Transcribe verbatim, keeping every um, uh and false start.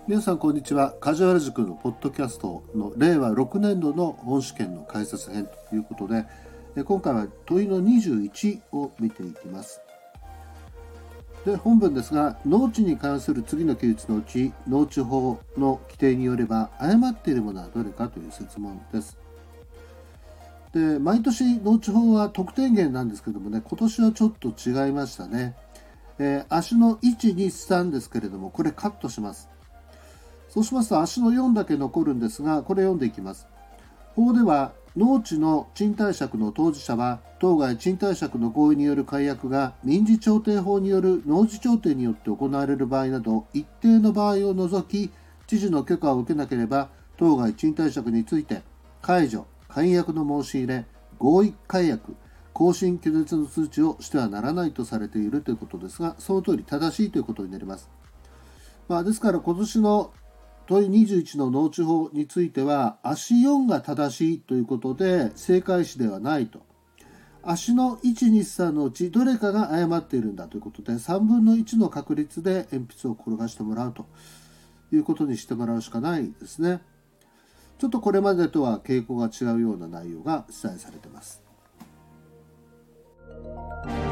皆さんこんにちは。梶原塾のポッドキャストのれいわろくねんどの本試験の解説編ということで、今回は問いのにじゅういちを見ていきます。で、本文ですが、農地に関する次の記述のうち、農地法の規定によれば誤っているものはどれかという設問です。で、毎年農地法は得点源なんですけどもね、今年はちょっと違いましたね。えー、足のいち、に、さんですけれども、これカットします。そうしますと足のよんだけ残るんですが、これ読んでいきます。法では、農地の賃貸借の当事者は、当該賃貸借の合意による解約が民事調停法による農地調停によって行われる場合など、一定の場合を除き、知事の許可を受けなければ、当該賃貸借について、解除、解約の申し入れ、合意解約、更新拒絶の通知をしてはならないとされているということですが、その通り正しいということになります。まあ、ですから今年の問いにじゅういちの農地法については、足よんが正しいということで正解詞ではないと。足のいち、に、さんのうちどれかが誤っているんだということで、さんぶんのいちの確率で鉛筆を転がしてもらうということにしてもらうしかないですね。ちょっとこれまでとは傾向が違うような内容が記載されています。